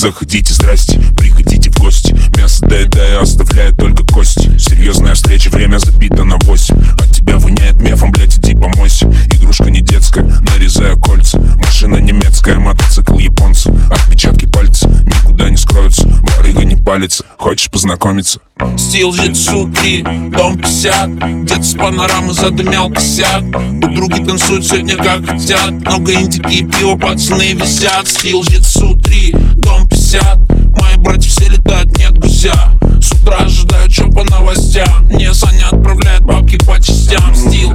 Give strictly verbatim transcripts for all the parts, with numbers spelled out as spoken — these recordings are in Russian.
Заходите, здрасте, приходите в гости. Мясо доедаю, оставляю только кости. Серьезная встреча, время забито на восемь. От тебя воняет мефом, блять, иди помойся. Игрушка не детская, нарезаю кольца. Машина немецкая, мотоцикл японца. Отпечатки пальца никуда не скроются. Барыга не палится, хочешь познакомиться? Стил Житсу три, дом пятьдесят. Где-то с панорамы задымел косяк. Подруги танцуют сегодня как хотят. Много индики и пива, пацаны висят. Стил Житсу три, дом пятьдесят. Мои братья все летают, нет гуся. С утра ожидаю, чё по новостям. Мне Саня отправляет бабки по частям. Стил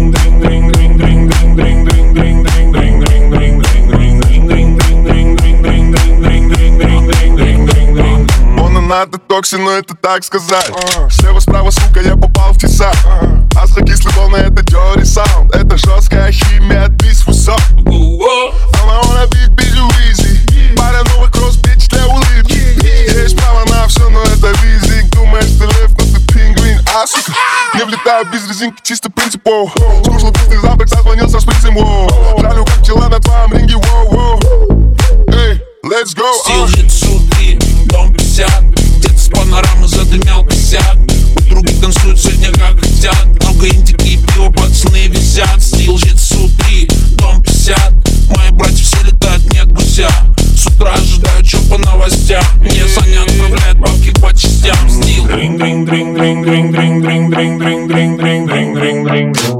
на детоксе, но это так сказать. Слева, справа, сука, я попал в тесак. Астрокислый волна, это dirty sound. Это жесткая химия от Beast for Some. Она wanna be big easy. Паря новый кросс, bitch, для улыбки. Есть право на все, но это визик. Думаешь, ты лев, но ты пингвин. А, сука, не влетаю без резинки, чисто принципов. Скучно быстрый завтрак, созвонился с принцем. Жалю, как дела на твоем ринге. Эй, let's go. Стил Житсу три, дом пятьдесят. Где-то с панорамы задымел косяк. Подруги танцуют сегодня как хотят. Много индики и пива, пацаны висят. Стил Житсу три, дом пятьдесят. Мои братья все летают, нет гуся. С утра ожидаю, чё по новостям. Мне Саня отправляет бабки по частям. Стил.